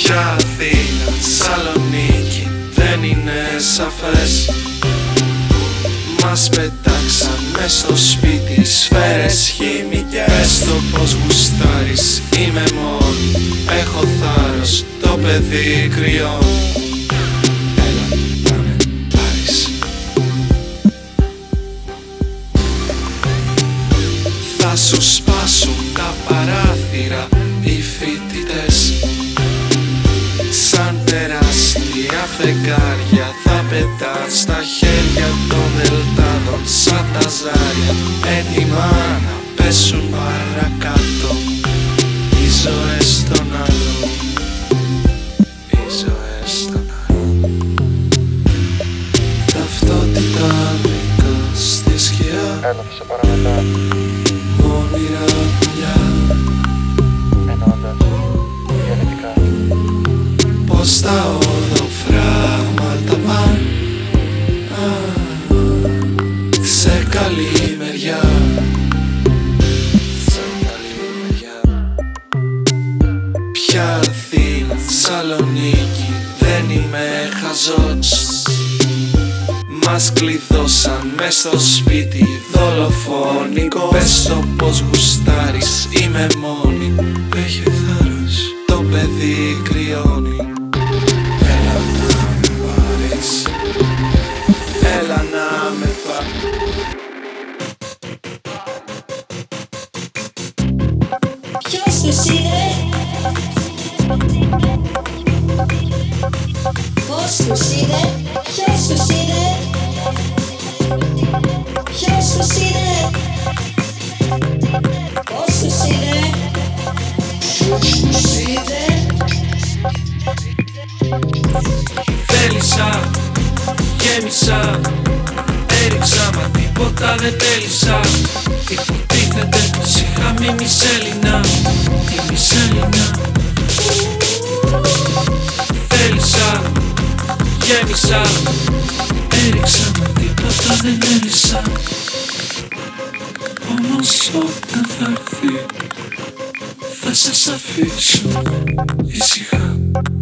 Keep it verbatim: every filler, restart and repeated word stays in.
Ποια Αθήνα, Σαλονίκη, δεν είναι σαφές. Μας πετάξαν μες στο σπίτι σφαίρες χημικές. Πες το πως γουστάρεις, είμαι μόνη, έχω θάρρος, το παιδί κρυώνει. Έλα να με πάρεις. Θα σου σπάσουν τα παράθυρα οι φοιτητές. Σαν τεράστια φεγγάρια θα πετάς στα χέρια των δελτάδων σαν τα ζάρια, έτοιμα να πέσουν παρακάτω οι ζωές των άλλων, οι ζωές των άλλων. Ταυτότητα μερικά στη σκιά, Έλα θα σε πάρω μετά. όνειρα πουλιά. Εννοώντας διαλεκτικά. Πως τα οδοφράγματα πάνε σε καλή μεριά, σε καλή μεριά. Ποια Αθήνα, Σαλονίκη, δεν είμαι χαζός. Μας κλειδώσαν μες στο σπίτι δολοφονικό. Πες το πως γουστάρεις, είμαι μόνη, έχει θάρρος, το παιδί κρυώνει. Έλα να με πάρεις, έλα να με πάρεις. Ποιος τους είναι, πώς τους είναι, ποιος τους είναι, ποιος τους είναι, πώς τους είναι, ποιος τους είναι. Θέλησα, γέμισα, έριξα μα τίποτα δεν τέλεισα. Υποτίθεται πως είχα μείνει σέλινα, τη μισέλινα. Θέλησα, γέμισα, έριξα μα τίποτα δεν έλυσα. Όμως όταν θα έρθει θα σας αφήσω ήσυχα.